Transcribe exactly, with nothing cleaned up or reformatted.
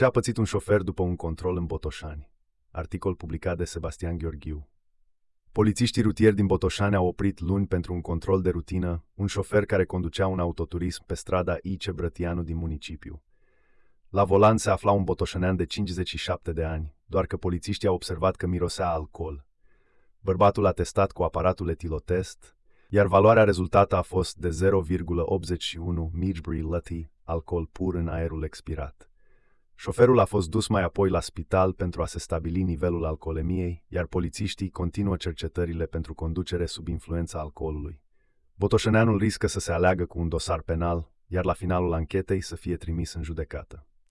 Ce a pățit un șofer după un control în Botoșani? Articol publicat de Sebastian Gheorghiu. Polițiștii rutieri din Botoșani au oprit luni pentru un control de rutină un șofer care conducea un autoturism pe strada Ice Brătianu din municipiu. La volan se afla un botoșănean de cincizeci și șapte de ani, doar că polițiștii au observat că mirosea alcool. Bărbatul a testat cu aparatul etilotest, iar valoarea rezultată a fost de zero virgulă optzeci și unu miligrame alcool pur în aerul expirat. Șoferul a fost dus mai apoi la spital pentru a se stabili nivelul alcoolemiei, iar polițiștii continuă cercetările pentru conducere sub influența alcoolului. Botoșăneanul riscă să se aleagă cu un dosar penal, iar la finalul anchetei să fie trimis în judecată.